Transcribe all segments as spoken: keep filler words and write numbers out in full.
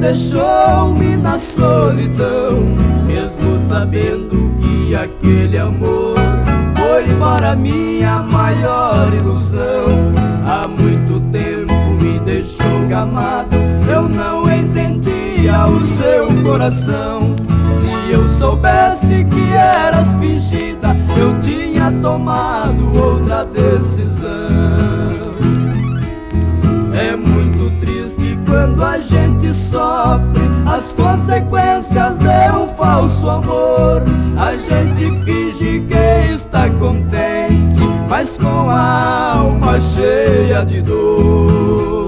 deixou-me na solidão, mesmo sabendo que aquele amor foi para mim a maior ilusão. Há muito tempo me deixou gamado, eu não entendia o seu coração. Se eu soubesse que eras fingida, eu tinha tomado outra decisão. É muito triste quando a gente sofre as consequências de um falso amor. A gente finge que está contente, mas com a alma cheia de dor.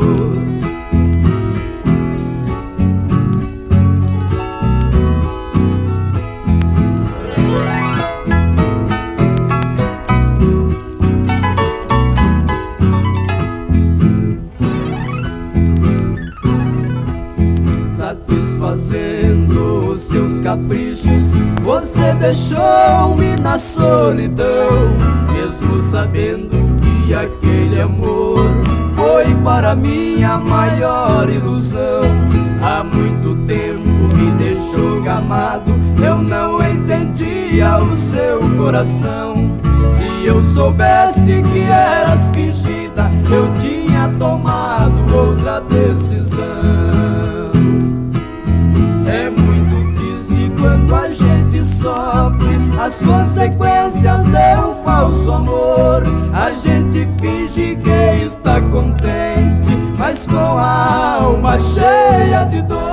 Satisfazendo seus caprichos, você deixou-me na solidão, mesmo sabendo que aquele amor foi para mim a maior ilusão. Há muito tempo me deixou gamado, eu não entendia o seu coração. Se eu soubesse que eras fingida, eu tinha tomado outra decisão. É muito triste quando a gente sofre as consequências de um falso amor. A gente finge que está contente, mas com a alma cheia de dor.